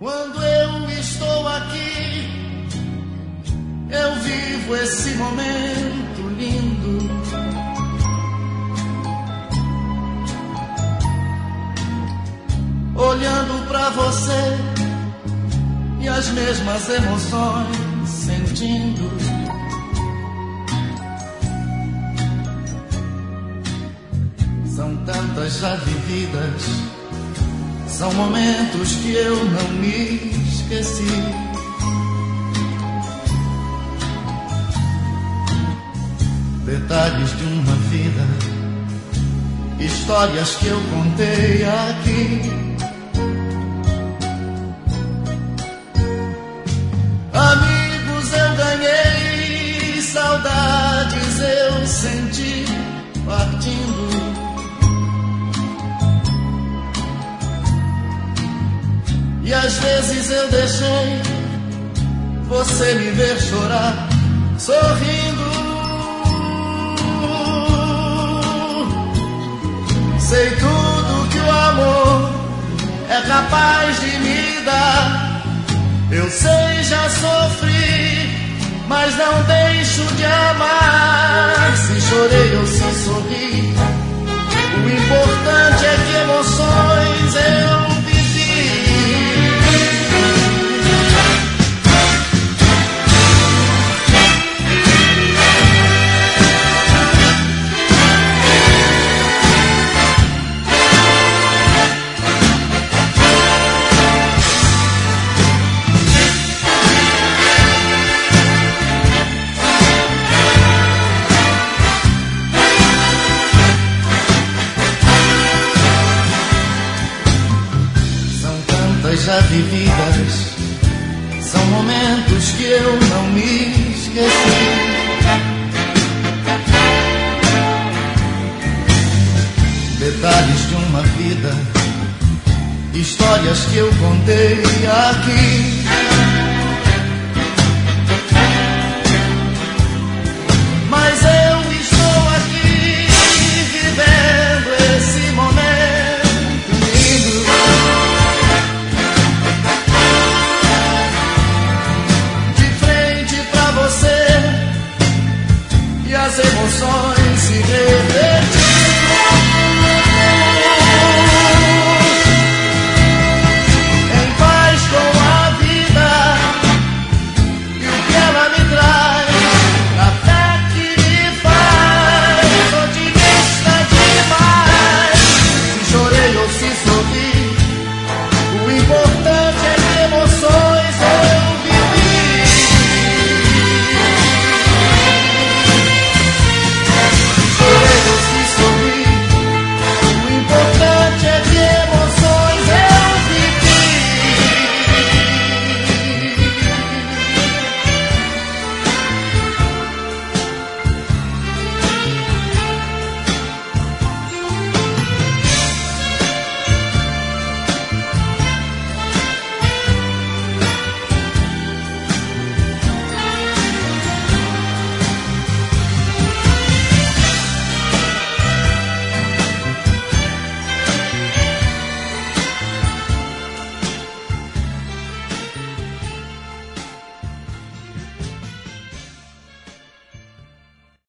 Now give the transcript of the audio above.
Quando eu estou aqui, eu vivo esse momento lindo. Olhando pra você e as mesmas emoções sentindo. São tantas já vividas, são momentos que eu não me esqueci. Detalhes de uma vida, histórias que eu contei aqui. Amigos eu ganhei, saudades eu senti partindo. E às vezes eu deixei você me ver chorar, sorrindo. Sei tudo que o amor é capaz de me dar. Eu sei, já sofri, mas não deixo de amar. Se chorei ou se sorri, o importante é que emoções eu já vividas, são momentos que eu não me esqueci. Detalhes de uma vida, histórias que eu contei aqui.